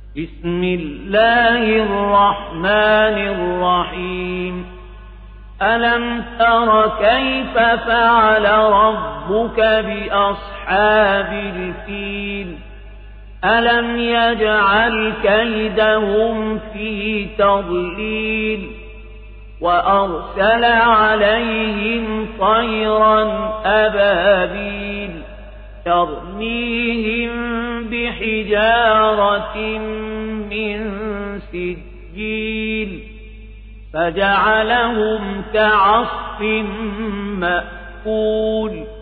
بسم الله الرحمن الرحيم ألم تر كيف فعل ربك بأصحاب الفيل ألم يجعل كيدهم في تضليل وأرسل عليهم طيرا أبابيل ترميهم بحجارة من سجيل فجعلهم كعصف مأكول